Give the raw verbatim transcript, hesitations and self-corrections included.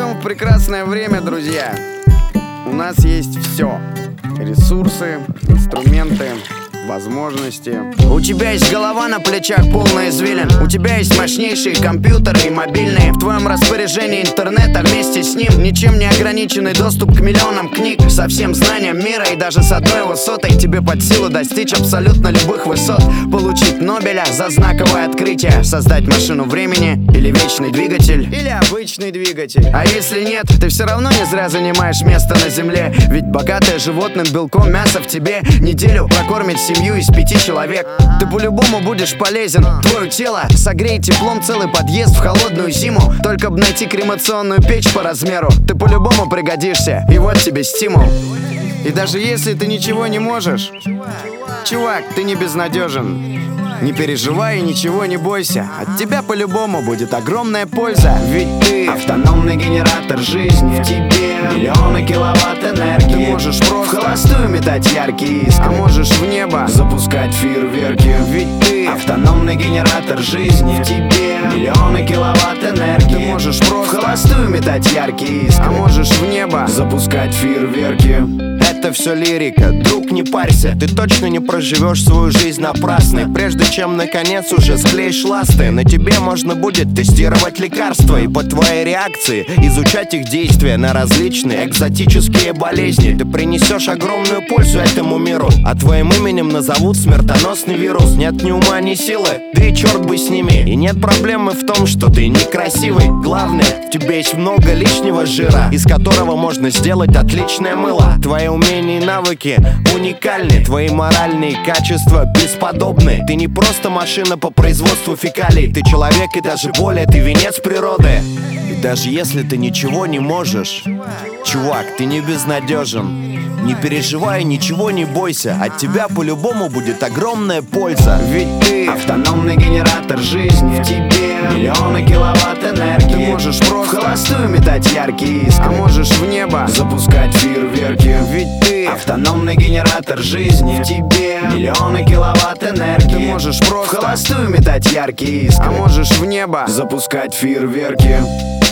живем в прекрасное время, друзья. У нас есть все: ресурсы, инструменты, возможности. У тебя есть голова на плечах, полная извилин. У тебя есть мощнейшие компьютеры и мобильные. В твоем распоряжении интернет, а вместе с ним ничем не ограниченный доступ к миллионам книг, со всем знанием мира. И даже с одной высотой тебе под силу достичь абсолютно любых высот. Получить Нобеля за знаковое открытие, создать машину времени или вечный двигатель, или обычный двигатель. А если нет, ты все равно не зря занимаешь место на земле. Ведь богатое животным белком мясо в тебе неделю прокормит семью из пяти человек. Ты по-любому будешь полезен. Твое тело согреет теплом целый подъезд в холодную зиму. Только б найти кремационную печь по размеру. Ты по-любому пригодишься, и вот тебе стимул. И даже если ты ничего не можешь, чувак, ты не безнадежен. Не переживай и ничего не бойся. От тебя по-любому будет огромная польза. Ведь ты автономный генератор жизни. В тебе миллионы киловатт энергии. Ты можешь просто в холостую метать яркие искры, а можешь в небо запускать фейерверки. Ведь ты автономный генератор жизни. В тебе миллионы киловатт энергии. Ты можешь просто в холостую метать яркие искры, а можешь в небо запускать фейерверки. Это все лирика, друг, не парься. Ты точно не проживешь свою жизнь напрасно. Прежде чем наконец уже склеишь ласты, на тебе можно будет тестировать лекарства и по твоей реакции изучать их действия на различные экзотические болезни. Ты принесешь огромную пользу этому миру, а твоим именем назовут смертоносный вирус. Нет ни ума, ни силы, да и черт бы с ними. И нет проблемы в том, что ты некрасивый. Главное, в тебе есть много лишнего жира, из которого можно сделать отличное мыло. Твои умения и навыки уникальны, твои моральные качества бесподобны. Ты не просто машина по производству фекалий, ты человек и даже более, ты венец природы. И даже если ты ничего не можешь, чувак, ты не безнадежен. Не переживай, ничего не бойся, от тебя по-любому будет огромная польза. Ведь ты автономный генератор жизни. В тебе миллионы киловатт энергии. Ты можешь просто в холостую метать яркие искры, а можешь в небо запускать фейерверки. Ведь ты автономный генератор жизни. В тебе миллионы киловатт энергии. Ты можешь просто в холостую метать яркие искры, а можешь в небо запускать фейерверки.